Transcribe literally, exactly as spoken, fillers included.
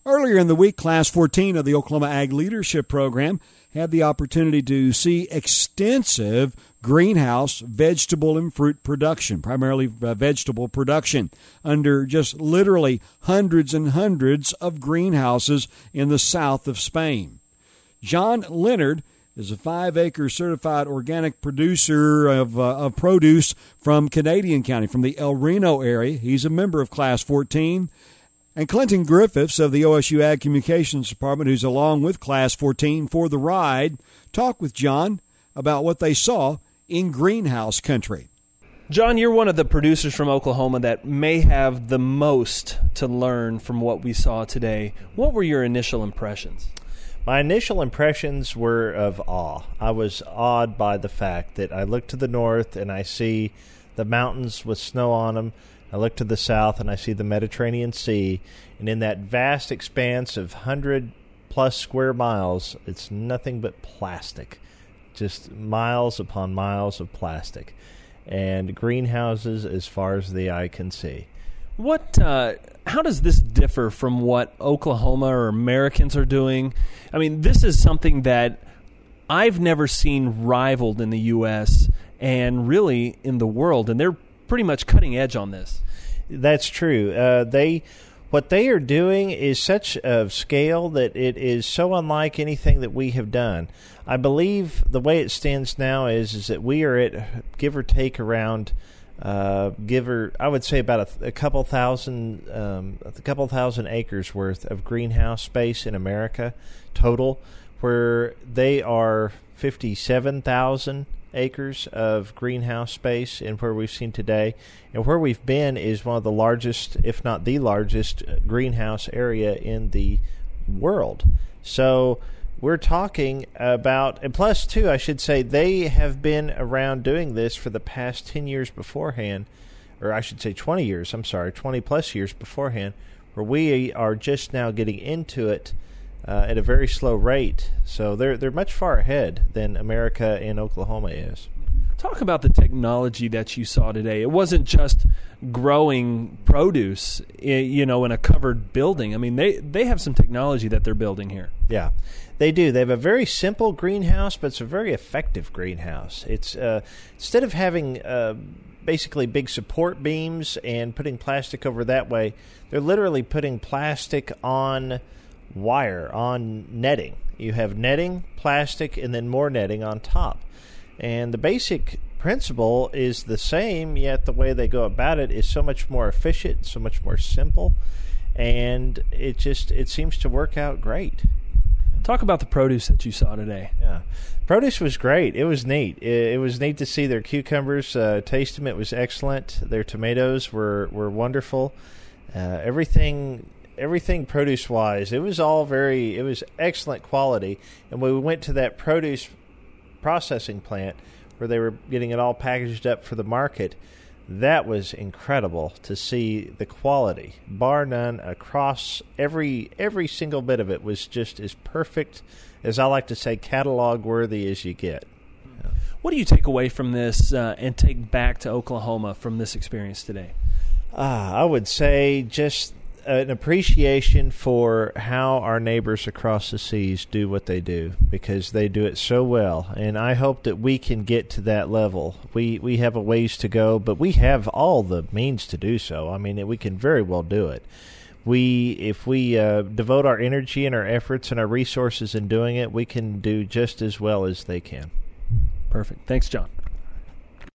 Earlier in the week, Class fourteen of the Oklahoma Ag Leadership Program had the opportunity to see extensive greenhouse vegetable and fruit production, primarily uh, vegetable production, under just literally hundreds and hundreds of greenhouses in the south of Spain. John Leonard is a five-acre certified organic producer of, uh, of produce from Canadian County, from the El Reno area. He's a member of Class fourteen. And Clinton Griffiths of the O S U Ag Communications Department, who's along with Class fourteen for the ride, talked with John about what they saw in greenhouse country. John, you're one of the producers from Oklahoma that may have the most to learn from what we saw today. What were your initial impressions? My initial impressions were of awe. I was awed by the fact that I look to the north and I see the mountains with snow on them. I look to the south and I see the Mediterranean Sea, and in that vast expanse of one hundred plus square miles, it's nothing but plastic, just miles upon miles of plastic, and greenhouses as far as the eye can see. What? Uh, how does this differ from what Oklahoma or Americans are doing? I mean, this is something that I've never seen rivaled in the U S and really in the world, and they're pretty much cutting edge on this. That's true. Uh, they, what they are doing is such a scale that it is so unlike anything that we have done. I believe the way it stands now is is that we are at, give or take, around, uh, give or I would say about a, a couple thousand, um, a couple thousand acres worth of greenhouse space in America total, where they are fifty-seven thousand acres of greenhouse space, and where we've seen today, and where we've been is one of the largest, if not the largest, greenhouse area in the world. So we're talking about, and plus too, I should say, they have been around doing this for the past ten years beforehand, or I should say twenty years, I'm sorry, twenty plus years beforehand, where we are just now getting into it Uh, at a very slow rate. So they're they're much far ahead than America and Oklahoma is. Talk about the technology that you saw today. It wasn't just growing produce, you know, in a covered building. I mean, they, they have some technology that they're building here. Yeah, they do. They have a very simple greenhouse, but it's a very effective greenhouse. It's uh, instead of having uh, basically big support beams and putting plastic over that way, they're literally putting plastic on wire, on netting. You have netting, plastic, and then more netting on top. And the basic principle is the same, yet the way they go about it is so much more efficient, so much more simple, and it just it seems to work out great. Talk about the produce that you saw today. Yeah, produce was great. It was neat. It, it was neat to see their cucumbers. Uh, taste them, it was excellent. Their tomatoes were were wonderful. Uh, everything. Everything produce-wise, it was all very, it was excellent quality. And when we went to that produce processing plant where they were getting it all packaged up for the market, that was incredible to see the quality, bar none, across every every single bit of it was just as perfect, as I like to say, catalog-worthy as you get. Yeah. What do you take away from this uh, and take back to Oklahoma from this experience today? Uh, I would say just an appreciation for how our neighbors across the seas do what they do, because they do it so well, and I hope that we can get to that level. We we have a ways to go, but we have all the means to do so. I mean, we can very well do it. We, if we uh, devote our energy and our efforts and our resources in doing it, we can do just as well as they can. Perfect. Thanks, John.